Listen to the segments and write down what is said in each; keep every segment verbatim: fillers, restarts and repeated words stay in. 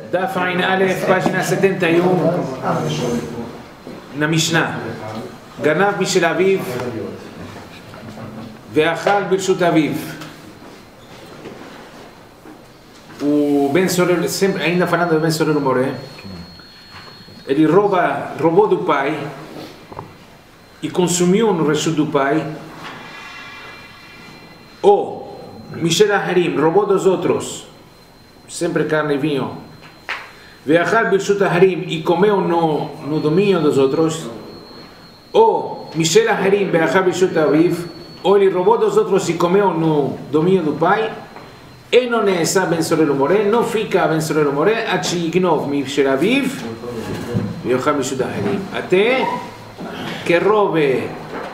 Daf Ain Aleph, página setenta e um, na Mishnah. Ganav Mishel Aviv, Ve'achal Birshut Aviv. O Ben Sorel, sempre, ainda falando do Ben Sorel Moré, ele rouba, roubou do pai e consumiu no reshut do pai. Ou Mishel Aharim, roubou dos outros, sempre carne e vinho. Ve'achal Birshut Aharim, e comeu no, no domínio dos outros. Ou Mishel Aharim, Ve'achal Birshut Aviv, ou ele roubou dos outros e comeu no domínio do pai. E non è sa Ben Sorel Moré, non fica Ben Sorel Moré, עד שיגנוב משל אביו ויאכל משל אחרים. Até que roube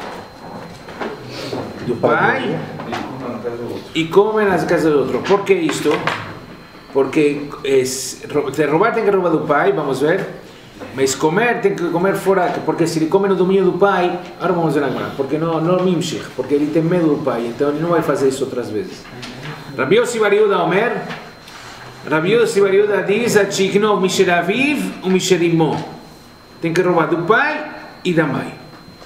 do pai e come na casa do outro. Por que isto? Porque es, te roubar tem que roubar do pai, vamos ver, mas comer tem que comer fora, porque se ele come no domínio do pai, agora vamos ver agora, porque não, não mimshich, porque ele tem medo do pai, então ele não vai fazer isso outras vezes. Rabbi Yossi bar Yehuda Omer, Rabbi Yossi bar Yehuda diz a Chignov Mishel Aviv ou Mishel Imo. Tem que roubar do pai e da mãe.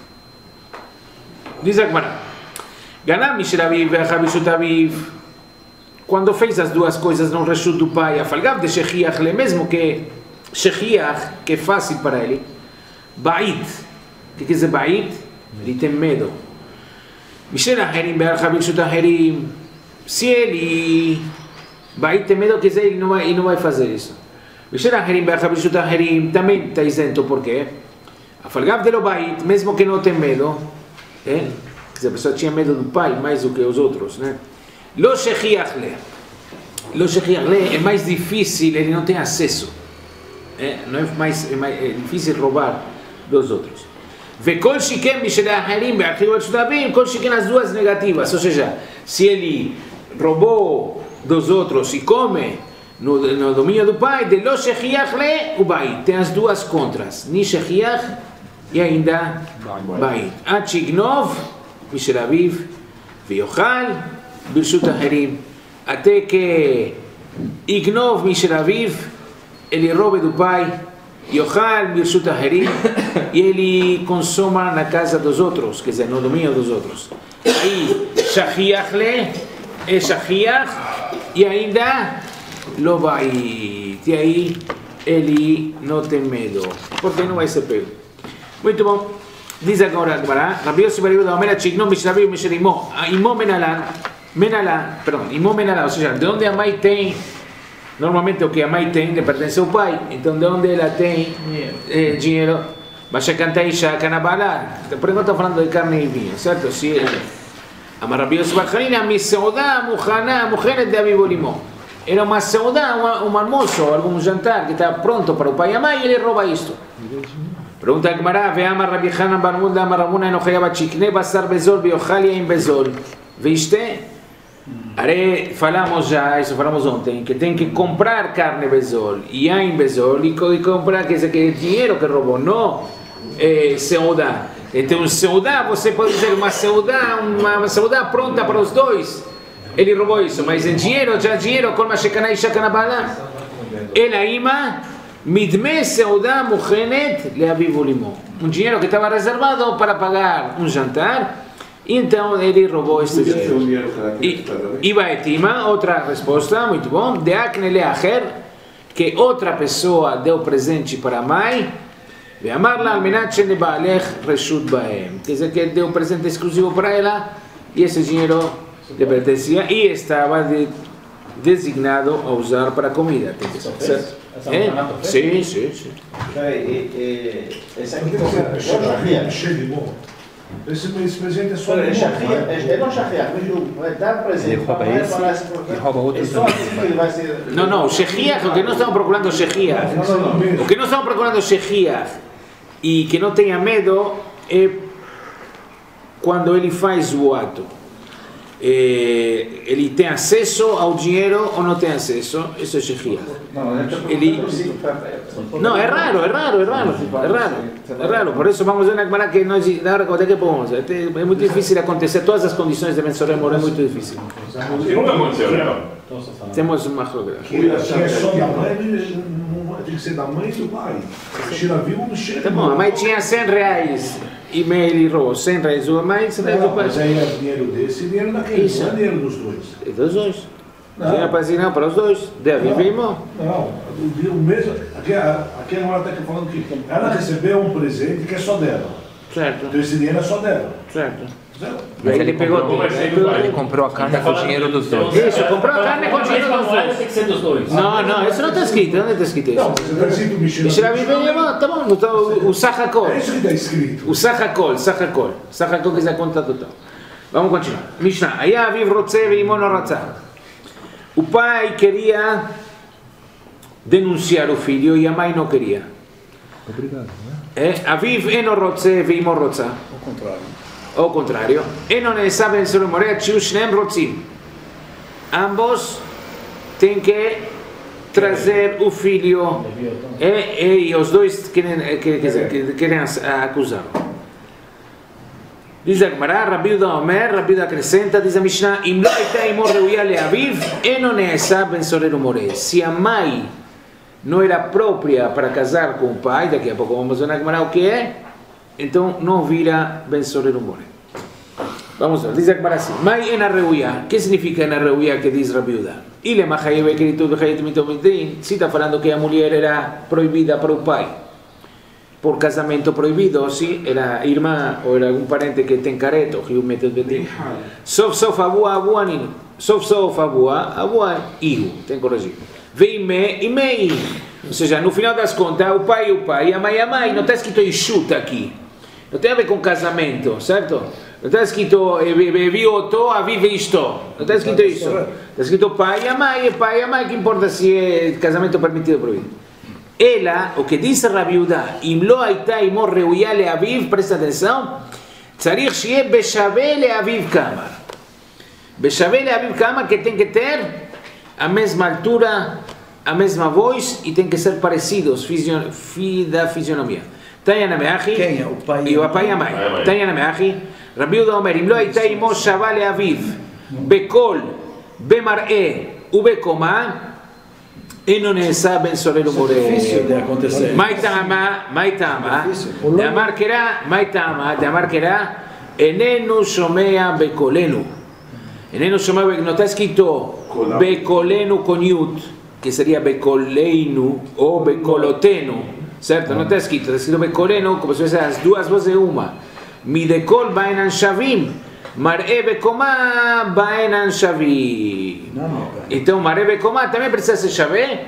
Diz a Gemara, Ganav Mishel Aviv ve'achal Birshut Aviv. Quando fez as duas coisas no reshut do pai, afalgav de Shechiach, mesmo que Shechiach, que é fácil para ele, Ba'id. O que quer dizer Ba'id? Ele tem medo. Mishel Aharim ve'achal Birshut Aharim. Se ele vai ter medo, quer dizer, ele não vai, ele não vai fazer isso. Também está isento, por quê? Mesmo que não tem medo, é? Quer dizer, a pessoa tinha medo do pai mais do que os outros, né? Lo shechiach le. Lo shechiach le é mais difícil, ele não tem acesso. É? Não é mais, é mais é difícil roubar dos outros. Vekol shiken mishel aharim ve'achil birshut avim, kol shiken as duas negativas, ou seja, se ele roubou dos outros e come no, no domínio do pai, de lo shechiach le, o bai, tem as duas contras, ni shechiach e ainda bai. Ad shignov mishel aviv ve'yochal birshut aharim, até que ignov mishel aviv, ele roube do pai, yochal birshut aharim, e ele consoma na casa dos outros, quer dizer, no domínio dos outros. Aí, shechiach le, é shechiach, e ainda lo vai. E aí, ele não tem medo, porque não vai ser pego. Muito bom. Diz agora a Gemara, Rabbi Yossi bar Yehuda Omer, Chignov Mishel Aviv Mishel Imo. Imo menalan, menalan, perdão, Imo menalan, ou seja, de onde a mãe tem, normalmente o que a mãe tem, lhe pertence ao pai, então de onde ela tem é, dinheiro. Mas a canta Isha, Canabala, por enquanto estou falando de carne e vinho, certo? Se Amar Rabbi Yossi bar Hanina, mi seudá muhaná, mujeres de Aviv Limo. Era uma seudá, um almoço, algum jantar que está pronto para o pai e a mãe, e ele rouba isto. Pergunta a Gemara, ve'amar Rabbi Hanan bar Munda, amar Ramuna, eno chayava chikne basar bezol, ve'ochal yain bezol. Viste? Are, falamos já, isso falamos ontem, que tem que comprar carne bezol, yain bezol, e comprar, quer dizer, que é dinheiro que roubou, não é seudá. Então, um seudá, você pode dizer uma seudá, uma seudá pronta para os dois. Ele roubou isso, mas em dinheiro, já dinheiro, com uma shekana e shekana bala. Ela ima, midme seudá muhenet le aviv limo. Um dinheiro que estava reservado para pagar um jantar, então ele roubou este dinheiro. E, e vai tima, outra resposta, muito bom. De akne le acher, que outra pessoa deu presente para a mãe. ואמר לה, על מנת שלבעלך רשות בהם. Quer dizer que ele deu um presente exclusivo para ela e esse dinheiro lhe pertencia e estava de, designado a usar para comida. Tem que ser, certo? É? Sim, sim, sim. Esse aqui é esse presente é só de é não shachiach, mas dá presente. Ele rouba esse e rouba outro também. Não, não, shechiach, o que nós estamos procurando shechiach. O que nós estamos procurando shechiach e que não tenha medo é quando ele faz o ato. É, ele tem acesso ao dinheiro ou não tem acesso? Isso é shechiach. Ele... Não, é raro, é raro, é raro, é raro, é raro. Por isso vamos ver na Gemara que nós dar até que podemos. É muito difícil acontecer, todas as condições de Ben Sorel Moré é muito difícil. E nunca aconteceu, né? Temos uma machlokes. Que é só da mãe, tem que ser da mãe e do pai. Tira vivo do cheiro. Tá bom, a mãe tinha cem reais e meio ele errou, cem reais a mãe, cem reais o pai. Mas aí é dinheiro desse e dinheiro daquele, Isso. não é dinheiro dos dois. E dos dois. Tinha para assinar para os dois. Deve vir, irmão. Não, o mesmo. Aqui, aqui agora está falando que ela recebeu um presente que é só dela. Certo. Então esse dinheiro é só dela. Certo. Certo? Aí ele pegou tudo. Ele comprou a carne com o dinheiro dos dois. Isso, comprou a carne com o dinheiro dos dois. Tem que ser dos dois. Não, não, isso não está escrito. Onde está escrito Não, isso? você está escrito o Mishnah. Deixa eu ver, tá bom, então, o Sachakol. É isso que está escrito. O Sachakol, Sachakol. Sachakol que é a conta total. Vamos continuar. Mishnah. Aí a Aviv Rotze veimon não ratzah. O pai queria denunciar o filho e a mãe não queria. Obrigado. É, Aviv eno rotze veimon rotzah. Ao contrário. Ao contrário. Eno nesa ben solo morea tziu shneim rotzim. Ambos têm que trazer o filho e, e os dois querem, quer dizer, querem acusá-lo. Diz a Gemara, Rabi Uda Omer, Rabi Uda acrescenta, diz a Mishnah, Im lo הייתה אמו ראויה לאביו, אינו נעשה בן סורר ומורה. Se a mãe não era própria para casar com o pai, daqui a pouco vamos ver na Gemara o que é, então não vira ben sorer umore. Vamos ver, diz a Gemara assim, mãe ena reuia. O que significa ena reuia que diz Rabi Uda? Ile machayeve queritud vechayet mitomitin. Se está falando que a mulher era proibida para o pai por casamento proibido, sim, era irmã ou era algum parente que tem careto, que o método betim. Sof sof abua abua nino. Sof sof abua abua ihu, tem que corrigir. Veime e mei. Ou seja, no final das contas, o pai e o pai, a mãe e a mãe, não está escrito Ishut aqui. Não tem a ver com casamento, certo? Não está escrito Vioto, Aviv isto. Não está escrito isso. Está escrito pai e a mãe, pai e a mãe, que importa se é casamento permitido ou proibido. Ela, o que diz Rabi Uda, Im lo הייתה אמו ראויה לאביו, presta atenção, צריך שיהיה בשווה לאביו כמה. בשווה לאביו כמה que tem que ter a mesma altura, a mesma voz e tem que ser parecidos, fision, da fisionomia. Tanya Nameachi, Quem é o pai e o pai e a mãe. Tanya Nameachi, Rabi Uda Omer, אם לא הייתה אמו שווה לאביו, בקול, במראה ובקומה, e non ne sa ben sorello moreno. Difícil de acontecer. Maitama, Maitama, de Amarquerá, Maitama, de Amarquerá, Enenu Shomea Bekolenu. Enenu Shomea Bekolenu, não está escrito Bekolenu con Yud, que seria Bekoleinu ou Bekolotenu, certo? Não está escrito, está escrito Bekolenu, como se fossem as duas vozes de uma. Midekol Bainan Shavim. Mar'e Bekomá Baenan Shavi. Então, Mar'e Bekomá também precisa ser Shavé.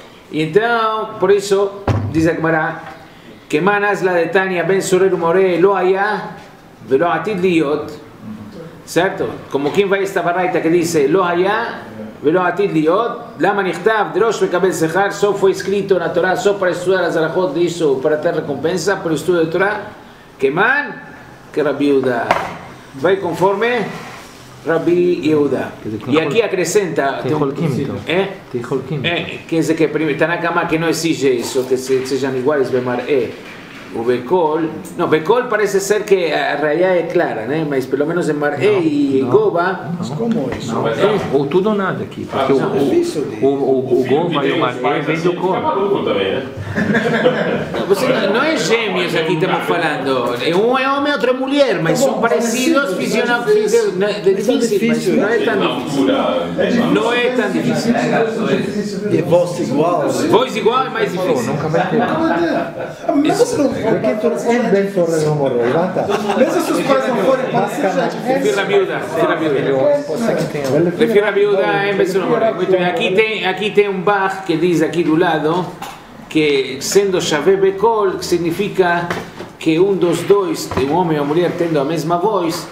Então, por isso, diz a Gemara, que manas la de Tania ben Sorer More lo haya, velo atid liot. Certo? Como quem vai esta baraita que diz lo haya, velo atid liot, lama nichtav, drosh bekabel sechar, só foi escrito na Torá, só para estudar as alahot disso, para ter recompensa, para o estudo da Torá, que man, que Rabi Uda. Vai conforme Rabi Yehuda. E aqui acrescenta tem holkim, então. É? Tem holkim. É, quer dizer que primeiro Tanakama que não exige isso, que se, sejam iguais Bemar é o Bekol. Não, Bekol parece ser que a raia é clara, né? Mas pelo menos em Mar'e e Goba. Mas como isso? Não, é, ou tudo ou nada aqui. Porque o, o, o, o, o Goba e o Mar'e vem do Goba. maluco também, né? Não, você, não é gêmeos aqui estamos falando. Um é homem, outro é mulher, mas são parecidos fisionomicamente. É difícil, mas não é tão difícil. Não é tão difícil. E voz igual. Voz igual é mais difícil. Nunca vai ter. Mas você não Perché tu è ben fuori da morire, guarda. mesmo se os pais não forem parecidos, já é difícil. Prefiro a miúda, prefiro a miúda. Prefiro a miúda em vez de uma Muito bem, aqui tem, aqui tem um bar que diz aqui do lado que sendo Shavé Bekol, que significa que um dos dois, um homem ou uma mulher tendo a mesma voz,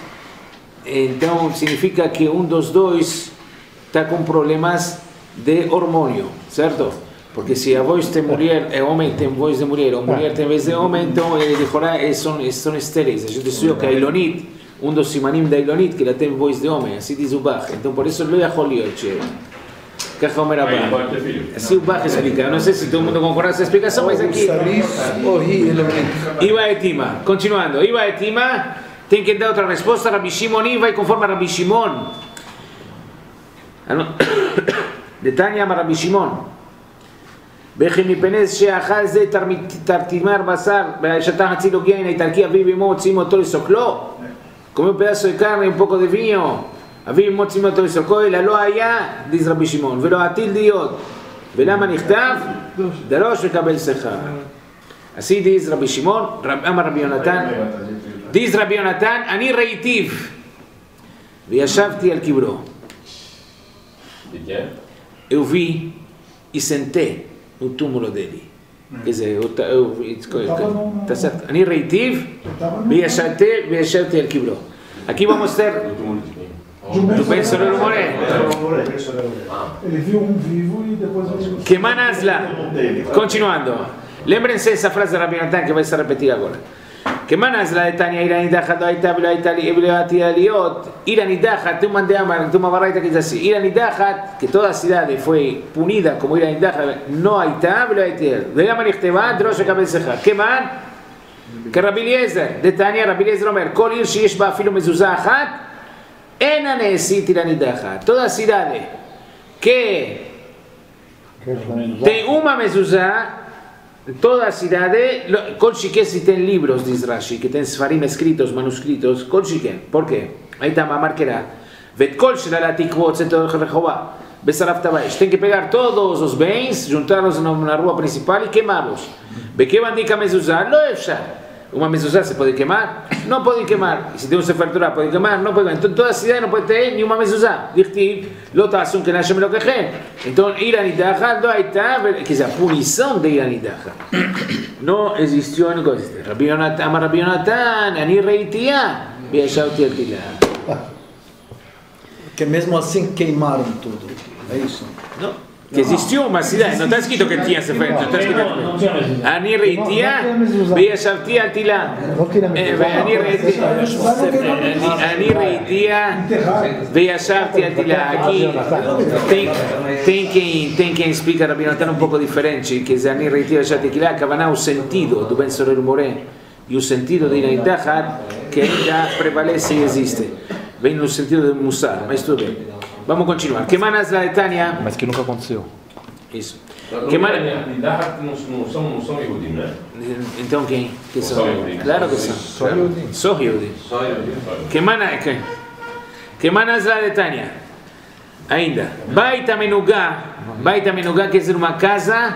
então significa que um dos dois está com problemas de hormônio, certo? Porque se a voz de mulher é homem, tem voz de mulher, ou mulher tem voz de homem, então de são, são estéreis. A gente estudou que a Ilonit, um dos simanim da Ilonit, que ela tem voz de homem, assim diz o Bach. Então por isso não é Joliot. Kach Omer Abba. Assim o Bach explica. Eu não sei se todo mundo concorda com essa explicação, mas aqui. Iba Etima. Continuando. Iba Etima tem que dar outra resposta. Rabi Shimon vai conforme a Rabi Shimon. Detania Rabbi Shimon. וכי מפני שאכל זה תרתימר בשר ושתה חצי לוגיה en איטלקי אביו ואמו מוציאים אותו לסוקלו como un pedazo de carne un poco de vino אביו ואמו מוציאים אותו לסוקלו אלא לא היה דיז רבי שמעון ולא הטיל דיות ולמה נכתב דרוש וקבל שכר עשי דיז רבי שמעון אמר רבי יונתן דיז רבי יונתן אני ראיתיו וישבתי על קברו eu vi e sentei no túmulo dele. Quer dizer, eu, eu, eu, tá certo? Ani reitiv, viajante el quibro. Aqui vamos ter do Ben Sorel Moré. Ele viu um vivo e depois ele... Que manasla. Continuando. Lembrem-se essa frase de Rabbi Natan que vai se repetir agora. Que manasla de Tania ira nidacha do aita velo aita aliot ira nidacha tu mande amar tu mavaraita que diz assim ira nidacha que toda a cidade foi punida como ira nidacha no aita velo aita ולמה נכתבה דרוש וקבל שכר כיוון כרבי אליעזר דתניא רבי אליעזר אומר כל עיר שיש בה אפילו מזוזה אחת אינה נעשית עיר נידחת toda a cidade que tem uma mezuzá toda a cidade, kol shiken si tem livros, diz Rashi, que tem Sfarim escritos, manuscritos, kol shiken. Por quê? Aí está a marquera. Vet kol shelatikvot setor rechová. Besaraf tabaish. Tem que pegar todos os bens, juntá-los na rua principal e queimá-los. Beque bandica mezuzá, lo efshar. Uma mezuzá se pode queimar? Não pode queimar. E se tem um sefer Torah, pode queimar? Não pode queimar. Então toda a cidade não pode ter nenhuma mezuzá. Dichtiv, lo ta'asum que nashem lo kechem. Então, ira nidacha, do aita, quer dizer, a punição de ira nidacha. Não existiu a negócio. Rabbi Yonatan, ama Rabbi Yonatan, ani reitia, viajauti al Que mesmo assim queimaram tudo. É isso? Não. Que existiu uma cidade, não está escrito que tinha sefer, não está escrito. Ani reitia, viajauti al tilá. Ani reitia, viajauti al tilá. Aqui tem, tem, quem, tem quem explica Rabbi Natan um pouco diferente, que é ani reitia, viajauti al tilá, הכוונה o sentido do Ben Sorel Moré e o sentido de Inaidahat que ainda prevalece e existe. Vem no sentido de Mussar, mas tudo bem. Vamos continuar. Que manas la Tânia? Mas que nunca aconteceu. Isso. Que manas não são não são Yehudim, né? Então quem? Que são? Claro que são. Só Yehudim. Só Yehudim. Só Yehudim. Que manas que? Que manas la Tânia? Ainda. Baita Menugá. Baita Menugá quer dizer uma casa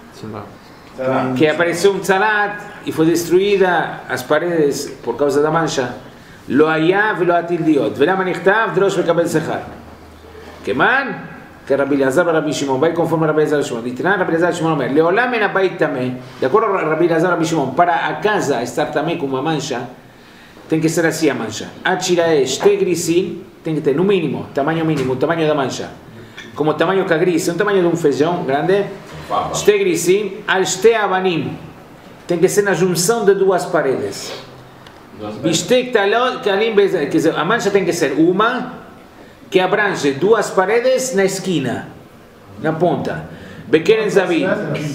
que apareceu um tzarat e foi destruída as paredes por causa da mancha. Lo haya velo atil diot. Velama nichtav drosh vekabel sechar. כמן, כרבי אלעזר ורבי שמעון, באי קונפורme רבי אלעזר ושמעון, דתנן רבי אלעזר ושמעון אומר, לעולם אין הבית טמא, de acuerdo a רבי אלעזר ורבי שמעון, para a casa estar também com uma mancha, tem que ser assim a mancha, עד שיראה שתי גריסים, tem que ter no mínimo, tamanho mínimo, tamanho da mancha, como tamanho que a gris, um tamanho de um feijão grande, שתי גריסים, על שתי אבנים, tem que ser na junção de duas paredes, בשתי קלים, quer dizer, a mancha tem que ser uma, que abrange duas paredes na esquina, na ponta. Bekeren Zavid,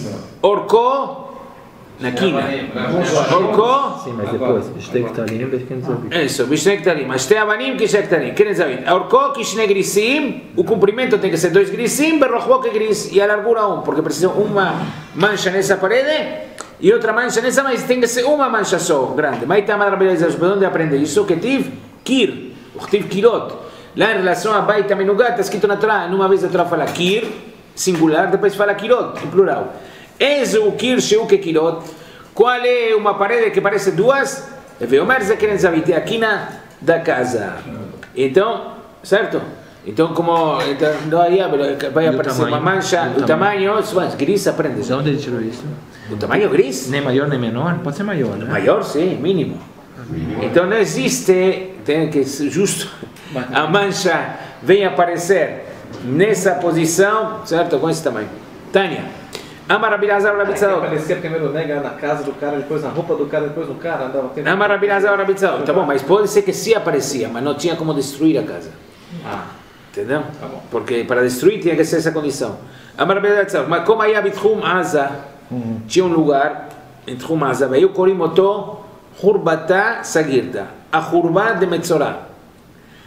orcó na quina. Orcó. Sim, mas depois, Bishtek Talim, Bekeren Zavid. Isso, Bishtek Talim. Mas tem avanim, Bishtek Talim. Keren Zavid. Orcó, Kishne Grisim, o comprimento tem que ser dois grisim, berrochó que gris, e a largura um, porque precisa uma mancha nessa parede e outra mancha nessa, mas tem que ser uma mancha só, grande. Mas está mal rabeleza, de onde aprende isso? Que tive Kir, o tive Kirot. Lá em relação a Baita Menugá, está escrito na Torá, numa vez a Torá fala Kir, singular, depois fala Kirot, em plural. Esse o Kir, Sheu que Kirot, qual é uma parede que parece duas? Veomer Zekeren Zavite, a quina da casa. Então, certo? Então, como então, não aí, vai aparecer uma mancha, o tamanho, gris aprende. De onde ele tirou isso? O tamanho gris? Nem maior nem menor? Pode ser maior, né? Maior, sim, mínimo. Então não existe, tem que ser justo, a mancha vem aparecer nessa posição, certo? Com esse tamanho. Tânia. Amar Rabi Elazar Rabi Tzadok. Aparecia primeiro nega na casa do cara, depois na roupa do cara, depois no cara, andava tendo... Amar Rabi Elazar Rabi Tzadok. Tá bom, mas pode ser que sim aparecia, mas não tinha como destruir a casa. Ah. Entendeu? Tá bom. Porque para destruir tinha que ser essa condição. Amar Rabi Elazar Tzadok. Mas como aí a Bitchum Aza, tinha um lugar em Tchum Aza, veio Korimoto Hurbata Sagirta, a Hurba de Metzorah.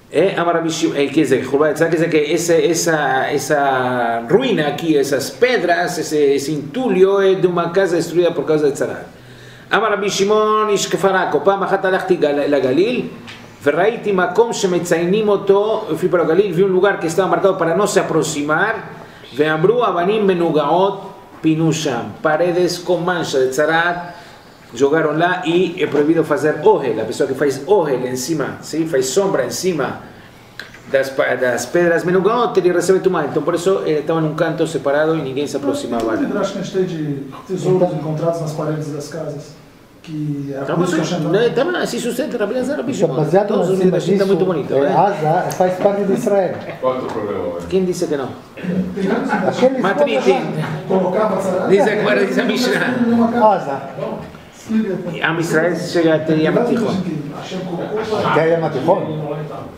Eh, Amarabishim, eh, quer dizer, quer dizer que essa, essa, essa ruína aqui, essas pedras, esse, esse entulho é de uma casa destruída por causa de Tzara. Amarabi Shimon Ishkefarako, פעם אחת הלכתי לגליל וראיתי מקום שמציינים אותו, fui para o Galil, vi un lugar que estaba marcado para no se aproximar, ואמרו אבנים מנוגעות פינו שם, paredes con mancha de Tzarat, jogaron lá e é proibido fazer ohel, a pessoa que faz ohel em cima, ¿sí? Faz sombra em cima das, das pedras menugaot, ele recebe tumá. Então por isso ele estava num canto separado e ninguém se aproximava. Tem um que tem de tesouros encontrados nas paredes das casas, que é a música chantada. Estava se sustenta, Rabi Elazar, Rabi Shimon. Baseado Todos os midrashim estão muito bonitos. Asa faz parte de Israel. Qual é o problema? Quem disse que não? Aqueles Matritin. Diz agora, diz a Mishnah. Asa. Am Israel chega até Yam Tihon. Até Yam Tihon?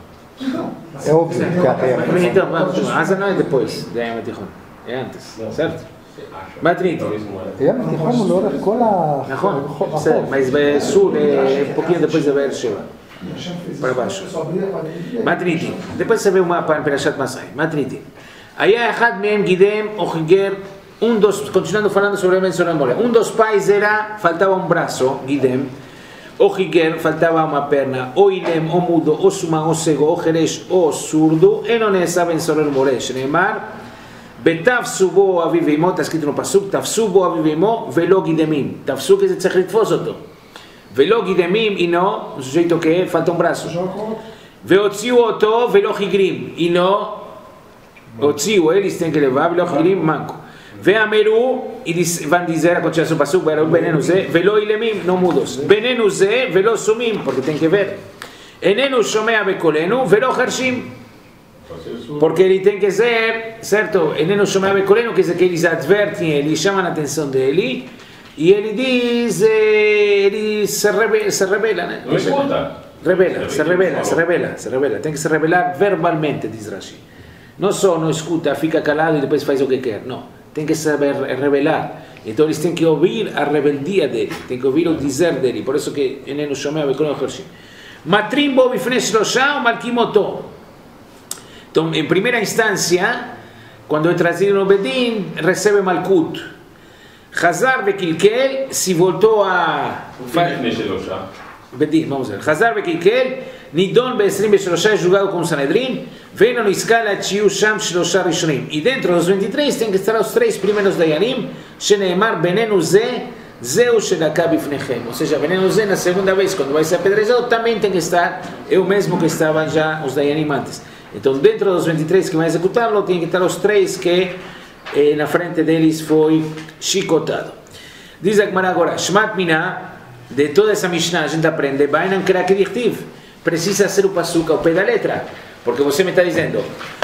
É óbvio que até Yam Tihon. Então, vamos, Asa não é depois de Yam Tihon, é antes, certo? Matritin. Yam Tihon לא אורך כל ה... נכון, בסדר, mas sul é um pouquinho depois de Be'er Sheva, para baixo. Matritin. Depois você vê o mapa em Perashat Masai. Matritin. היה אחד מהם גידם או חיגר. Um dos, continuando falando sobre o Ben Sorel More, um dos pais era, faltava um braço, Gidem, ou Higer, faltava uma perna, ou Ilem, ou mudo, ou suma, ou cego, ou Jeresh, ou surdo, e não é essa Ben Sorel More, Shneimar, Betafsu bo avivimo, está escrito no Pasuk, Tafsu bo avivimo, velo Gidemim, Tafsu que se צריך לתפוס אותו, velo Gidemim, e não, o sujeito que falta um braço, והוציאו אותו ולא חיגרים, e não, הוציאו, eles têm que levar, ולא חיגרים, manco. ואמרו, van dizer a continuação do pasuk, veneno ze, ולא אילמים, לא מודוס, veneno ze, ולא סומים, porque tem que ver, איננו שומע בקולנו, ולא חרשים, porque ele tem que ser, certo, איננו שומע בקולנו, quer dizer que eles advertem, eles chamam a atenção dele, e ele diz, ele se revela, se revela, né? Não escuta. Revela, se revela, se revela, se revela, tem que se revelar verbalmente, diz Rashi. Não só não escuta, fica calado e depois faz o que quer, não. Tem que saber revelar. Então eles têm que ouvir a rebeldia dele, tem que ouvir o dizer dele. Por isso que ele não chama a Bekono Hershim. Matrim bo bifnei shlosha ou malkim oto. Então, em primeira instância, quando é trazido no Bedin, recebe malkut. Hazar vekilkel, se voltou a... Bedin, vamos ver. Hazar vekilkel, nidon be-עשרים ושלוש, é julgado com o Sanedrin, veno niskala tchiu sham shlosha rishonim. E dentro dos vinte e três tem que estar os três primeiros dayanim, sheneemar benenu ze, zeu shedaka bifnechem. Ou seja, benenu ze, na segunda vez, quando vai ser apedrejado, também tem que estar, é o mesmo que estavam já os dayanim antes. Então, dentro dos vinte e três que vai executá-lo, tem que estar os três que eh, na frente deles foi chicotado. Diz a Gemara agora, Shmat Mina, de toda essa Mishnah a gente aprende, Bainan Krak Dichtiv, precisa ser o pasuk ao pé da letra, porque você me está dizendo,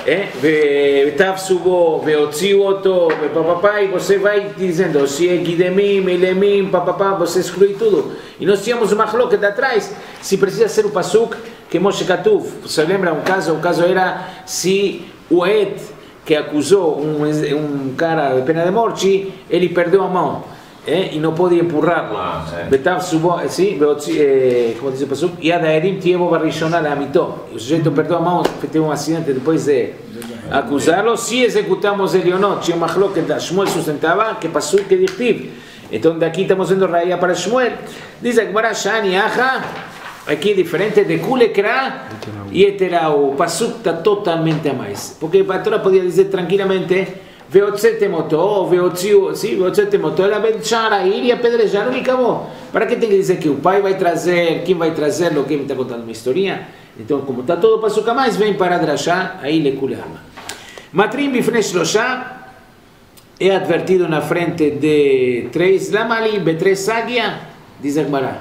eh, Tafsubo, Veotziu Oto, papapá, e você vai dizendo, se é Gidemim, Elemim, papapá, você exclui tudo. E nós tínhamos uma hloket atrás, se precisa ser o pasuk que Moshe Katuv. Você lembra um caso? O caso era se o Et que acusou um, um cara de pena de morte, ele perdeu a mão. Eh, e não pode empurrá-lo. Ah, é. subo, sim, eh, como diz o pasuk, e a daerim tievo barishona la amito. O sujeito perdeu a mão, teve um acidente depois de acusá-lo. Se executamos ele ou não, tinha uma hloket, Shmuel sustentava que pasuk que dichtiv. Então daqui estamos vendo raia para Shmuel. Diz a Gemara Shani Acha, aqui diferente de Kulekra e Eterau. O pasuk está totalmente a mais. Porque a Torá podia dizer tranquilamente, Veotzetem oto, veotziu, sim, veotzetem oto, ela vai deixar a ir e apedrejar e acabou. Para que tem que dizer que o pai vai trazer, quem vai trazer, o que me está contando uma historinha? Então, como está todo pasuk a mais, vem para Drashá, aí le kulama. Matrim bifnei shlosha é advertido na frente de três, lamali betrês sagia, diz a Gemara.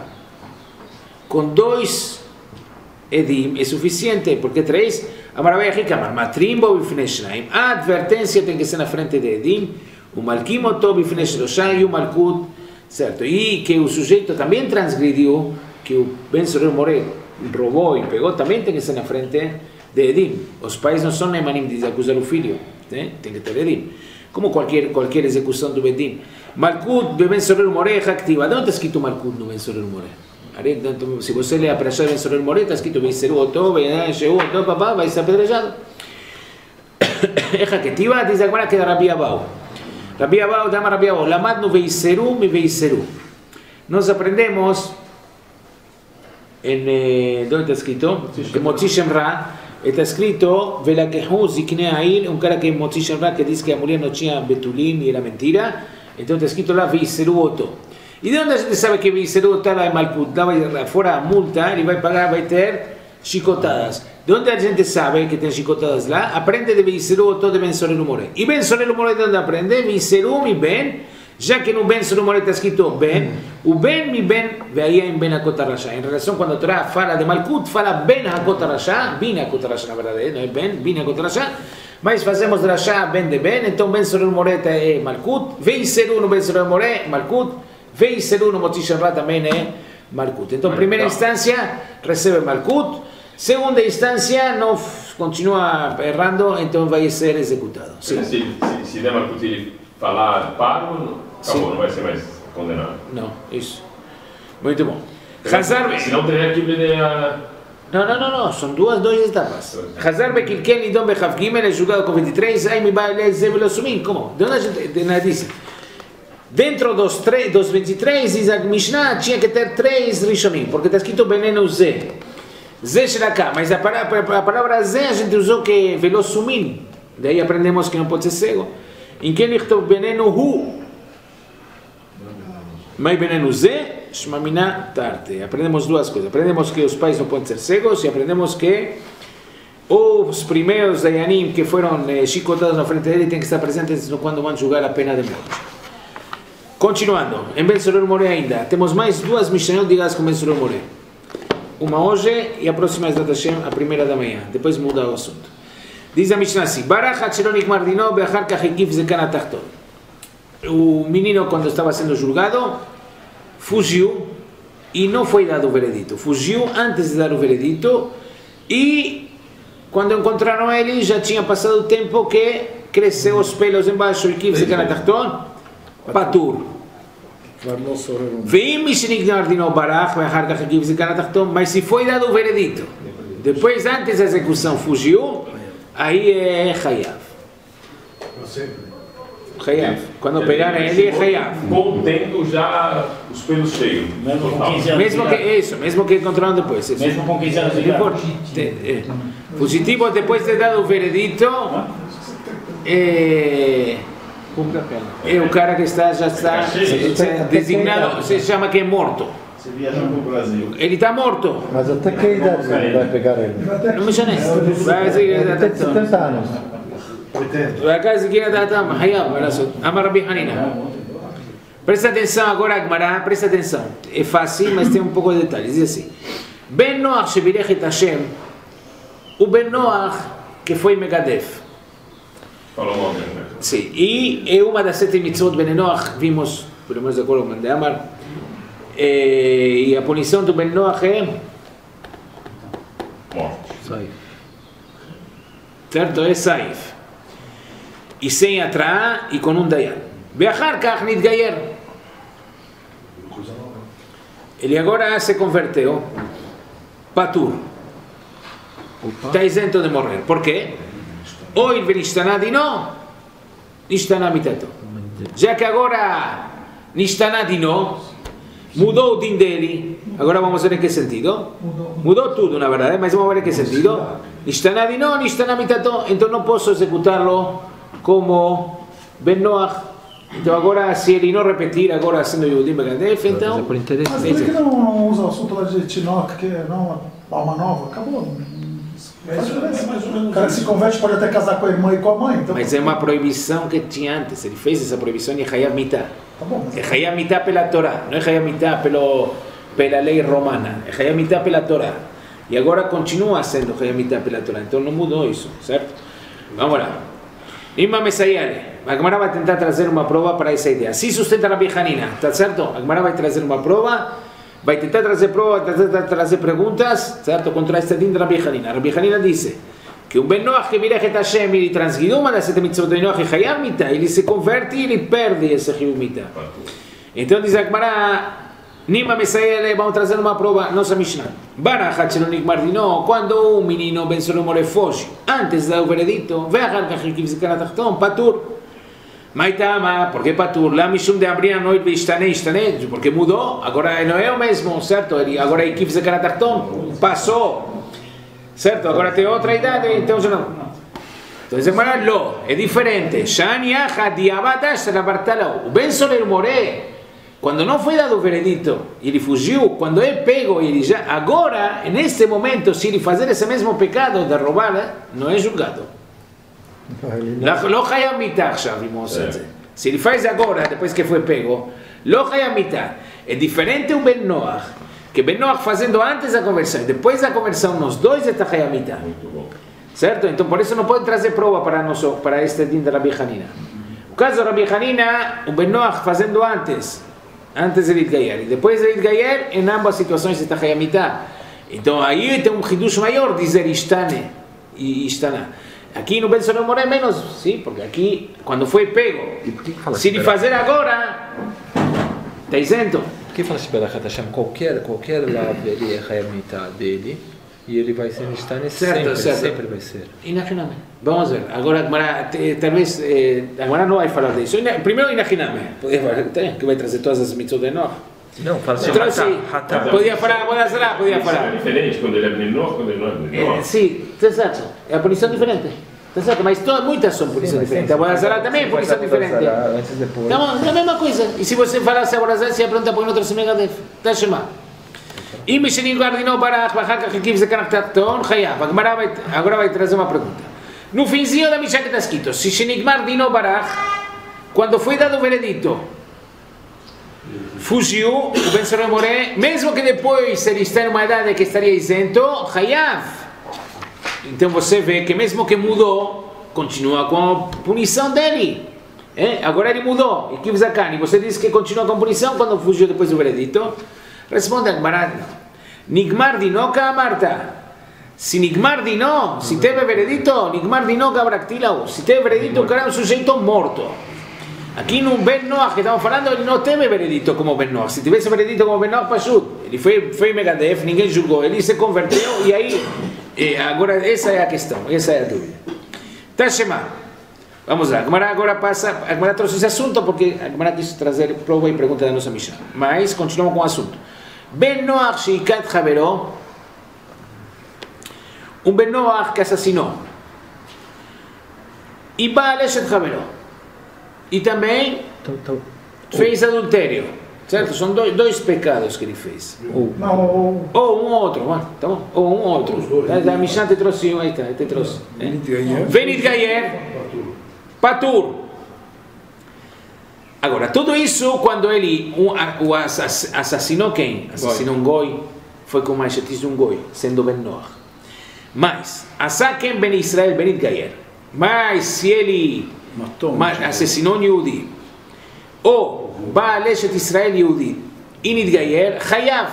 Com dois edim é suficiente, porque três, a maravilha rica, mas matrimbo bifnei shnaim, a advertência tem que ser na frente de edim, o malkim oto bifnei shlosha e o malkut, certo? E que o sujeito também transgrediu, que o Ben Sorel More roubou e pegou, também tem que ser na frente de edim. Os pais não são nemanim de acusar o filho, né? Tem que ter edim. Como qualquer, qualquer execução do Bedim. Malkut, Ben Sorel More, é activa. De onde está escrito Malkut no Ben Sorel More? Se você ler a Parashá de Ben Sorel Moré, está escrito Beiseru Oto, Beiseru Oto, papá, vai ser apedrejado. Eja Ketiva, diz agora que é Rabi Abau. Rabi Abau, dama Rabi Abau, Lamadnu Beiseru, mi Beiseru. Nós aprendemos, em, onde está escrito? Em Motzi Shemra, está escrito, Velakehu Zikne Ail, um cara que em Motzi Shemra que diz que a mulher não tinha betulin e era mentira, então está escrito lá Beiseru Oto. E de onde a gente sabe que Beiseru está lá em Malkut? Lá fora a multa, ele vai pagar, vai ter chicotadas. De onde a gente sabe que tem chicotadas lá? Aprende de Beiseru Oto de Ben Sorel Moré. E Ben Sorel Moré de onde aprende? Beiseru mi Ben, já que no Ben Sorel Moré está escrito Ben, o Ben mi Ben, veia em Ben Hakot HaRasha. Em relação quando a Torá fala de Malkut, fala Ben Hakot HaRasha, Bin Hakot HaRasha na verdade, não é Ben, Bin Hakot HaRasha, mas fazemos Rasha Ben de Ben, então Ben Sorel Moré é Malkut, Beiseru no Ben Sorel Moré, Malkut, Beiseru no Motzi Shemra também é Malkut. Então, primeira instância, recebe Malkut. Segunda instância, não continua errando, então vai ser executado. Sim. Se, se, se der Malkut ele falar pago, acabou, não vai ser mais condenado. Não, isso. Muito bom. Hazar... Se não teria que ver a... Não, não, não, não, são duas, duas etapas. Hazar Bekilken Lidom Bechav Gimel é julgado com vinte e três, aí me vai ler Zebel Sumim. Como? De onde a gente diz? Dentro dos, tre- dos vinte e três, diz a Mishnah, tinha que ter três Rishonim, porque está escrito veneno Z. Z será cá, mas a palavra, a palavra Z a gente usou que é velosumim. Daí aprendemos que não pode ser cego. Em que ele estou veneno Hu? Mas veneno Z, Shmamina Tarte. Aprendemos duas coisas. Aprendemos que os pais não podem ser cegos e aprendemos que os primeiros Dayanim que foram eh, chicotados na frente dele têm que estar presentes quando vão julgar a pena de morte. Continuando, em Ben Sorel Moré ainda, temos mais duas Mishnayot ligadas com Ben Sorel Moré. Uma hoje e a próxima é a primeira da manhã, depois muda o assunto. Diz a Mishnah assim, Barach Hatcheronik Mardino Beachar Kahikif Zekan Atachton. O menino, quando estava sendo julgado, fugiu e não foi dado o veredito. Fugiu antes de dar o veredito e quando encontraram ele já tinha passado o tempo que cresceu os pelos embaixo e Kif Zekan Atachton. Patur. Mas se foi dado o veredito, depois, antes da execução, fugiu, aí é Hayav. Hayav. Quando pegarem ele, é Hayav. Contendo já os pelos cheios. Mesmo com quinze anos. Mesmo que isso, mesmo que encontraram depois. Isso. Mesmo com quinze anos de idade. Fugitivo, depois de dado o veredito, é... Cumpre a pena. É o cara que está, já está designado, se chama que é morto. Você viajou para o Brasil. Ele está morto. Mas até que idade vai pegar ele? Não me chame. Vai seguir Até setenta anos. Vai cá seguir a data. Hayab, Amar Rabi Hanina. Presta atenção agora, Agmará, presta atenção. É fácil, mas tem um pouco de detalhes. Diz assim: Ben Noach Shevirech et Hashem, o Ben Noach que foi Megadef. Falou mal mesmo, né? Sim, e é uma das sete mitzvot Ben Noach, vimos, pelo menos de acordo com o Mandamar, e a punição do Ben Noach é Morte. Sai. certo? É Saif. E sem Atraá e com um Dayan. Beachar Kach Nidgayer. Ele agora se converteu. Patur. Está isento de morrer. Por quê? Ou ele Nishtaná Dino, Nishtaná Mitato. Já que agora Nishtaná Dino mudou o din dele, agora vamos ver em que sentido. Mudou tudo, na verdade, mas vamos ver em que sentido. Nishtaná Dino, Nishtaná Mitato. Então não posso executá-lo como Ben Noach. Então agora, se ele não repetir, agora sendo Yehudim Megadef, então... Por interesse. Mas por que não, não usa o assunto lá de Tinoch, que é não, alma nova? Acabou. Faz diferença. O cara que se converte pode até casar com a irmã e com a mãe. Então... Mas é uma proibição que tinha antes. Ele fez essa proibição e é Hayab Mitá. Tá bom, mas... É Hayab Mitá pela Torá, não é Hayab Mitá pelo, pela lei romana. É Hayab Mitá pela Torá. E agora continua sendo Hayab Mitá pela Torá. Então não mudou isso, certo? Vamos lá. Ima Mesayale. A Gemara vai tentar trazer uma prova para essa ideia. Se sustenta Rabi Hanina, tá certo? A Gemara vai trazer uma prova, vai tentar trazer prova, tentar trazer perguntas, certo? Contra este din de Rabi Hanina. Rabi Hanina disse que um Ben Noach que vira et Hashem, ele transgrediu uma das sete mitzvot de Noach e Hayab Mitá, ele se converte e ele perde esse Hayab Mitá. Então diz a Gemara, Nima Mesaele, vamos trazer uma prova, nossa Mishnah. Barajat Shelo Nigmar Dino, quando um menino Ben Solomore foge, antes do veredito, ve'achar kach hikiv zekanat tachton, patur. Maitama, porque patur? Lá Mishum de abrir a noite ve'ishtane, ishtane, porque mudou, agora não é o mesmo, certo? Agora hikiv zekanat tachton, passou, certo? Agora tem outra idade, então já não. Entonces, lo, é diferente. Shani Aja, Diabata, Shalabartalo. O Ben Solomore, quando não foi dado o veredito, ele fugiu, quando é pego, ele já, agora, neste momento, se ele fazer esse mesmo pecado de roubar, não é julgado. Lo hayam mitah, já vimos. Se ele faz agora, depois que foi pego, lo hayam mitah. É diferente o Ben Noach, que Ben Noach fazendo antes da conversão, e depois da conversão, nos dois é hayam mitah. Certo? Então, por isso não pode trazer prova para, nosso, para este din da Rabi Hanina. O caso da Rabi Hanina, o Ben Noach fazendo antes, antes de Lidgayer, e depois de Lidgayer, em ambas situações está Hayamita. Então, aí tem um hidush maior, dizer Ishtane e Ishtana. Aqui no Ben Solomore é menos, sim, porque aqui, quando foi pego, se ele fazer agora, está isento. Por que fala-se Berachat Hashem? Qualquer, qualquer lado ele é Hayamita dele, e ele vai ser Ishtane sempre, certo. sempre vai ser. Imaginame. Vamos ver. Agora, Agmará, talvez, eh, Agmará não vai falar disso. Primeiro, imaginame. Podia falar, que vai trazer todas as mitzvot de Noach. Não, fala assim, Hatá. Podia falar, podia falar, podia falar. É diferente quando ele é menor, quando ele não é menor. Eh, sim, exato. É a punição diferente. Exato, mas todas, muitas são punição diferente. A Boazará também é punição diferente. Então, é a mesma coisa. E se você falasse a Boazará, você ia perguntar por que não trouxe Megadef. Está chamado. E Mishnah Gardino para Achbachar Kachikiv Zekanat Tachton, Hayav. Agora vai trazer uma pergunta. No finzinho da Mishnah que está escrito, se Shenigmar Dino Barach, quando foi dado o veredito, fugiu, o Ben Solomore, mesmo que depois ele está em uma idade que estaria isento, Hayav. Então você vê que mesmo que mudou, continua com a punição dele. É? Agora ele mudou, e Kiv Zakan, e você diz que continua com a punição quando fugiu depois do veredito. Responde a Gmará, Nigmar Dino Marta. Se Nigmar Dino, se teve veredito, Nigmar Dino Gabractilau. Se teve veredito, o cara é um sujeito morto. Aqui no Ben Noach que estamos falando, ele não teve veredito como Ben Noach. Se tivesse veredito como Ben Noach, Pashut, ele foi, foi Megadef, ninguém julgou, ele se converteu e aí, e agora essa é a questão, essa é a dúvida. Tashema, vamos lá, a Gmará agora passa, a Gmará trouxe esse assunto porque a Gmará quis trazer prova e pergunta da nossa Mishnah. Mas continuamos com o assunto. Ben Noach Sheikat Havero, um Ben Noach que assassinou, e Baal Eshet Havero, e também fez adultério, certo? São dois, dois pecados que ele fez. Ou, não, ou, ou um ou outro, tá bom? Ou um ou outro. A Mishnah te trouxe um, aí tá, te trouxe. Venit Gayer, Patur. Agora, tudo isso quando ele um, o assassinou quem? Assassinou um goi, foi com uma chatice de um goi, sendo Ben Noach. Mas, Asaken Ben Israel Benit Gayer. Mas se ele matou, assassinou um Yehudi, ou Baal Eshet Israel Yehudi, Init Gayer, Hayav.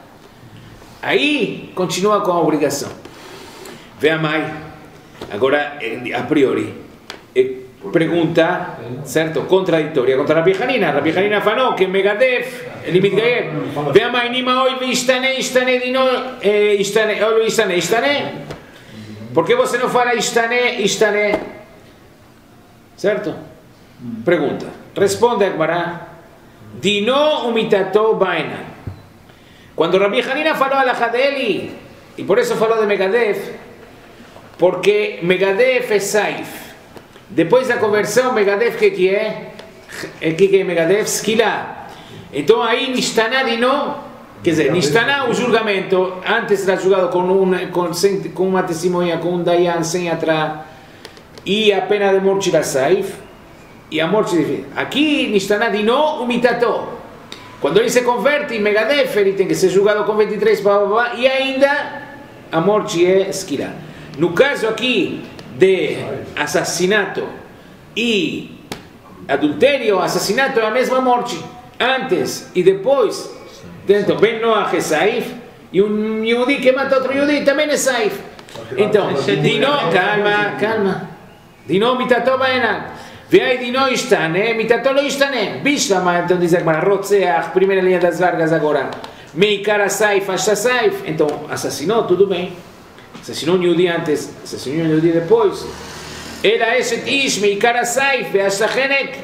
Aí continua com a obrigação. Vê a mãe. Agora, a priori, pergunta, certo? Contraditória contra Rabi Hanina. Rabi Hanina falou que Megadef, Limit Gayer, vê a mãe, Nima oi Ishtane, Ishtane, Dino, Ishtane, oi Ishtane, Ishtane. Por que você não fala Ishtane, Ishtane? Certo? Pergunta. Responde a Gmará. Dino umitato baina. Quando Rabi Hanina falou a la dele, e por isso falou de Megadef, porque Megadef é Saif. Depois da conversão, Megadef que que é? O que que é Megadef? Skila. Então aí Nishtana Dino, quer dizer, Nishtana o julgamento, antes era julgado com, um, com, com uma testemunha, com um dayan sem atrás, e a pena de morte da Saif, e a morte de... Aqui Nishtana Dino umitato. Quando ele se converte em Megadef, ele tem que ser julgado com vinte e três, blá, blá, blá, e ainda a morte é Skila. No caso aqui de assassinato e adultério, assassinato é a mesma morte, antes e depois. Dentro, Ben Noach é Saif, e um Yehudi que mata outro Yehudi também é Saif. Então, Dino, calma, calma. Dino mitato baena. Veai di noi istane, mitatolo istane. Bishlama, então diz a Gemara, Rotzeach, primeira linha das vargas agora. Meikara Saif, Asha Saif. Então, assassinou, tudo bem. Assassinou um Yehudi antes, assassinou um Yehudi depois. Era Eshet Ish, Meikara Saif, Asha Chenek.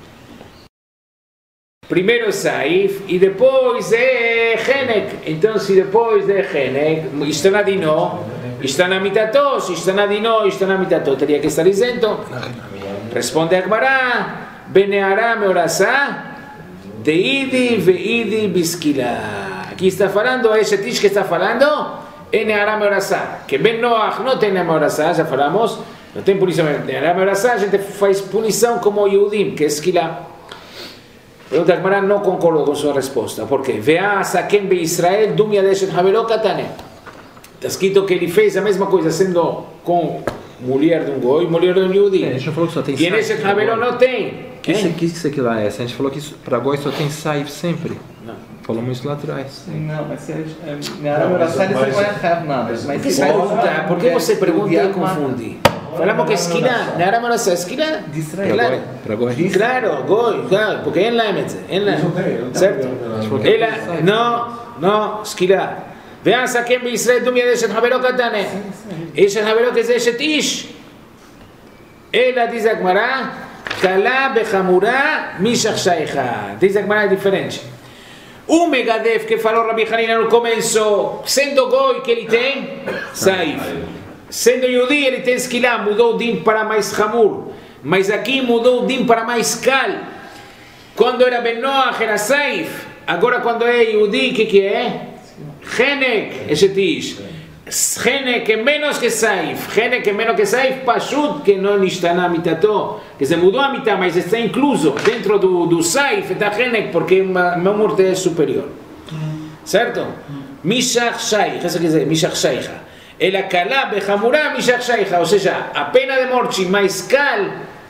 Primeiro Saif e depois é Chenek. Então, se depois é Chenek, Istana Dino, Istana Mitato, se Istana Dino, Istana Mitato, teria que estar dizendo. Responde a Gemara, Beneara Meorasá, Deidi Veidi Biskila. Aqui está falando, é Eshet Ish que está falando, é Neara Meorasá. Que Ben Noach não tem Meorasá, já falamos, não tem punição. Neara Meorasá, a gente faz punição como Yehudim, que é Skila. Pergunta a Gemara, não concordo com sua resposta. Por quê? Veá Saken Be Israel, Dumia Deshet Havelo Katane. Está escrito que ele fez a mesma coisa sendo com mulher de um goi, mulher de um Yehudi. É, a gente não falou que só tem e nesse Havelo não tem. O que isso aqui lá é? A gente falou que para goi só tem saif sempre. Não. Falamos isso lá atrás. Não, mas se na Arameorasá ele não vai errar nada. Mas que pergunta, por que você pergunta e confunde? Falamos que esquina, na Arameorasá, esquina de Israel. Claro, para goi. Claro, goi, claro, porque é lá, é lá, certo? Ela, não, não, esquina. Vean Saken Be Israel, Dumia Deshet Havelo Katane. Eshet Havelo que é Eshet Ish. Ela diz a Gemara, Kala Bechamura Mishach Shaicha. Diz a Gemara é diferente. O Megadef que falou Rabi Hanina no começo, sendo goi que ele tem, Saif. Sendo Yehudi ele tem Skilá, mudou o din para mais Hamur. Mas aqui mudou o din para mais Kal. Quando era Ben Noach era Saif. Agora quando é Yehudi, o que que é? Chenek, Eshet Ish. Chenek é menos que Saif. Chenek é menos que Saif, Pashut, que não está na mitato. Que se mudou a mitad, mas está incluso dentro do, do Saif, está Chenek, porque meu morte é superior. Certo? Mishach Shaykh, isso quer dizer, Mishach Shaykh. Ela Kalá Bechamurá Mishach Shaykh, ou seja, a pena de morte mais cal,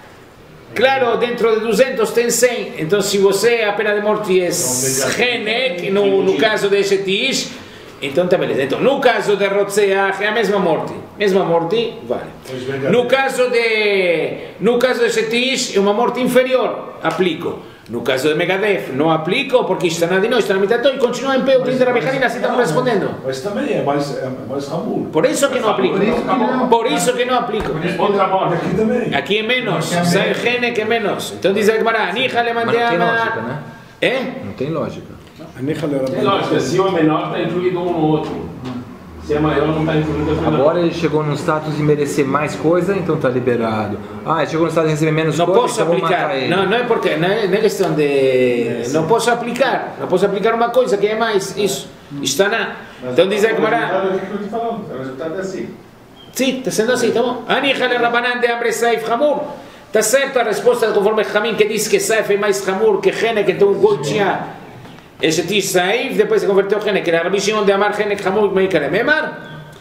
claro, dentro de duzentos tem cem. Então, se você, a pena de morte é Chenek, no, no caso de Eshet Ish, então está beleza. Então, no caso de Rotzeach, é a mesma morte. Mesma morte, vale. No caso de, no caso de Eshet Ish, é uma morte inferior, aplico. No caso de Megadef, não aplico, porque está na Dino, está na Mitato, e continua em pé o din de Rabi Hanina, assim estamos respondendo. Mas também é mais, é mais Hamur. Por isso que não aplico. Por isso que não aplico. Aqui também. Aqui é menos. Sai Gene que é menos. Então diz a Gemara, Niha le mandei a lógica, né? É? Não tem lógica. Tem lógica, se um é menor, está incluído um no outro. Se é maior, não está incluído o Agora ele chegou no status de merecer mais coisa, então está liberado. Ah, ele chegou no status de receber menos não coisa, posso então aplicar. vou matar ele. Não, não é porque, não é, não é questão de... Não posso aplicar. Não posso aplicar uma coisa que é mais. Isso. Está na... Então diz a Gemara... O resultado é assim. Sim, está sendo assim, tá bom. Aniha le Rabanan de Ambre Saif Hamur. Está certo a resposta conforme Hamim que diz que Saif é mais Hamur que Gene, que então o goi tinha Eshet Ish Saif, depois se converteu Gene, que era Rabi Shimon de Amar Gene Hamur, Meikare Memar.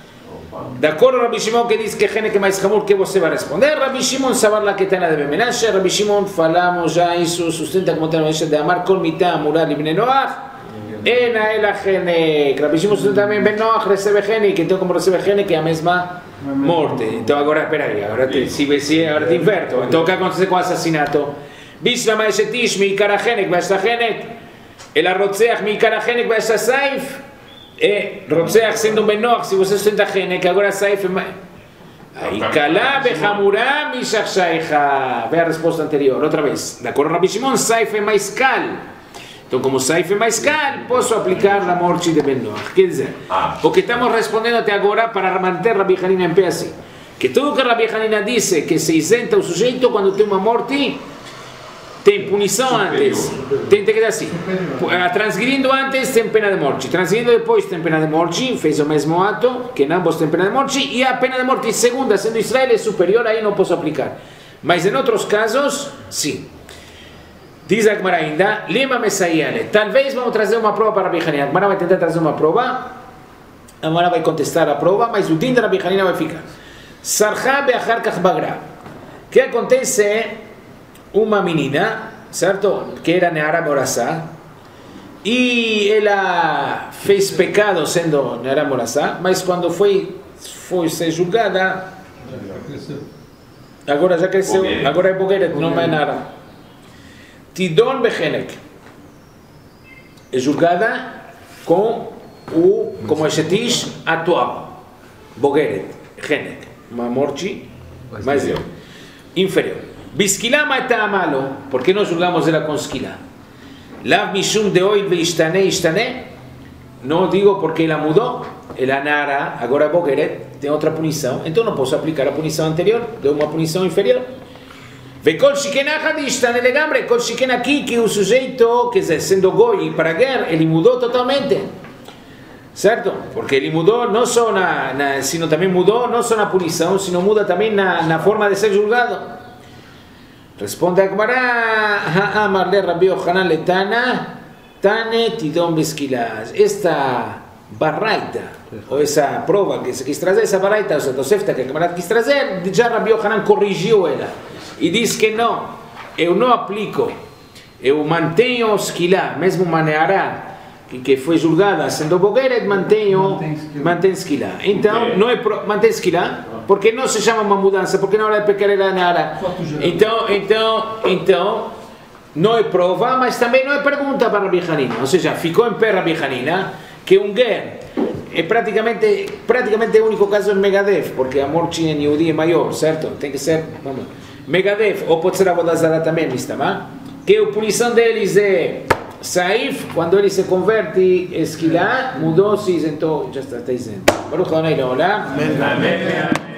De acordo Rabi Shimon que diz que Gene que é mais Hamur, que você vai responder? Rabi Shimon saber lá que tem na de Bemenashe. Rabi Shimon falamos já isso, sustenta como tem Eshet de Amar Kol Mitah Amurar Libne Noach. Ena ela Gene. Rabi Shimon sustenta também Ben Noach recebe Gene, que então como recebe Gene que é a mesma morte. Então agora, espera aí, agora te, se, se, agora te inverto. Então o que acontece com o assassinato? Bishlama Eshet Ish Meikara Genek, vai estar Genek. Ela Rotzeach Meikara Genek, vai estar Saif. E Rotzeach sendo um Ben Noach, se você sustenta Genek, agora Saif é mais... Aí Kalá Bechamurá Mishach Shaicha. Vê a resposta anterior, outra vez. De acordo Rabi Shimon, Saif é mais cal. Então, como Saif é mais cal, posso aplicar a morte de Ben Noach. Quer dizer, o que estamos respondendo até agora para manter Rabi Hanina em pé assim. Que tudo que Rabi Hanina disse que se isenta o sujeito quando tem uma morte, tem punição antes. Tem que dizer assim. Transgredindo antes tem pena de morte. Transgredindo depois tem pena de morte. Fez o mesmo ato, que ambos têm pena de morte. E a pena de morte segunda, sendo Israel, é superior, aí não posso aplicar. Mas em outros casos, sim. Diz a Gemara ainda, Lima Messaiane. Talvez vamos trazer uma prova para Rabi Hanina. A Gemara vai tentar trazer uma prova. A Gemara vai contestar a prova, mas o din de Rabi Hanina vai ficar. Sarcha be'achar kach bagra. O que acontece é uma menina, certo? Que era Neara Meorasá. E ela fez pecado sendo Neara Meorasá, mas quando foi, foi ser julgada, Agora já cresceu, agora é Bogeret, não mais nada. Tidon Bechenek. É julgada com o, como a gente diz, atual. Bogeret, Chenek. Uma morte mais inferior. Biskila mata malo. Por que nós julgamos ela com skila? Lav mishum de oil veistane istane. Não digo porque ela mudou. Ela nara, agora Bogeret, tem outra punição. Então não posso aplicar a punição anterior. Deu uma punição inferior. Vekol shiken achad istane legamre. Kol shiken aqui que o sujeito, quer dizer, sendo goi para a guerra, ele mudou totalmente. Certo? Porque ele mudou não só na, na sino também mudou não só na punição, sino muda também na, na forma de ser julgado. Responde a Gemara, Ha'amar le Rabbi Yochanan letana, tane tidon beskilas. Esta barraita, ou essa prova que se quis trazer, essa barraita, essa tosefta que a Gemara quis trazer, já Rabbi Yochanan corrigiu ela e diz que não, eu não aplico, eu mantenho o skilá, mesmo maneará, que foi julgada sendo Bogeret, mantenho, mantém skilá. Então, não é pro, mantém skilá, porque não se chama uma mudança, porque na hora de pecar era nada. Então, então, então, não é prova, mas também não é pergunta para Rabbi Hanina. Ou seja, ficou em pé Rabbi Hanina, que um ger é praticamente, praticamente o único caso em Megadef, porque a morte em Yehudi é maior, certo? Tem que ser, vamos, Megadef, ou pode ser a Vodazara também, Mistama, que a punição deles é Saif, quando ele se converte, esquilá, mudou-se, então já está dizendo. Baruch Adonai Leolam. Amém.